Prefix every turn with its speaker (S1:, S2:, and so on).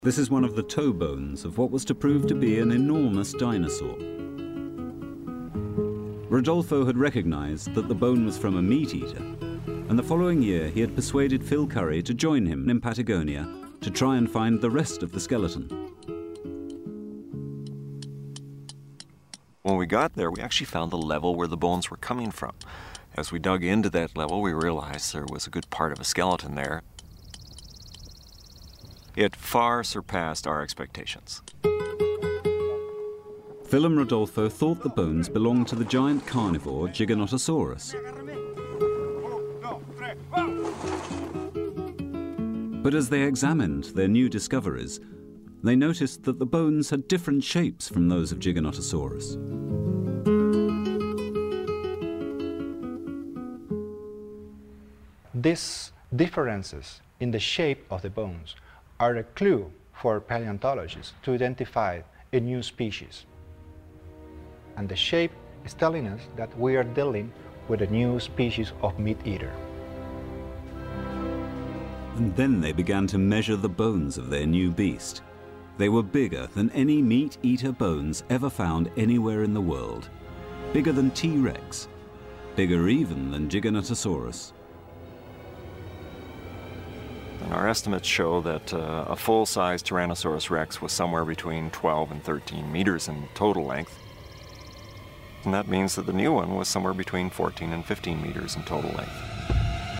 S1: This is one of the toe bones of what was to prove to be an enormous dinosaur. Rodolfo had recognized that the bone was from a meat eater, and the following year he had persuaded Phil Currie to join him in Patagonia to try and find the rest of the skeleton.
S2: When we got there, we actually found the level where the bones were coming from. As we dug into that level, we realized there was a good part of a skeleton there. It far surpassed our expectations.
S1: Phil and Rodolfo thought the bones belonged to the giant carnivore Giganotosaurus. But as they examined their new discoveries, they noticed that the bones had different shapes from those of Giganotosaurus.
S3: These differences in the shape of the bones are a clue for paleontologists to identify a new species. And the shape is telling us that we are dealing with a new species of meat eater.
S1: And then they began to measure the bones of their new beast. They were bigger than any meat-eater bones ever found anywhere in the world. Bigger than T-Rex. Bigger even than Giganotosaurus.
S2: And our estimates show that a full-size Tyrannosaurus rex was somewhere between 12 and 13 meters in total length. And that means that the new one was somewhere between 14 and 15 meters in total length.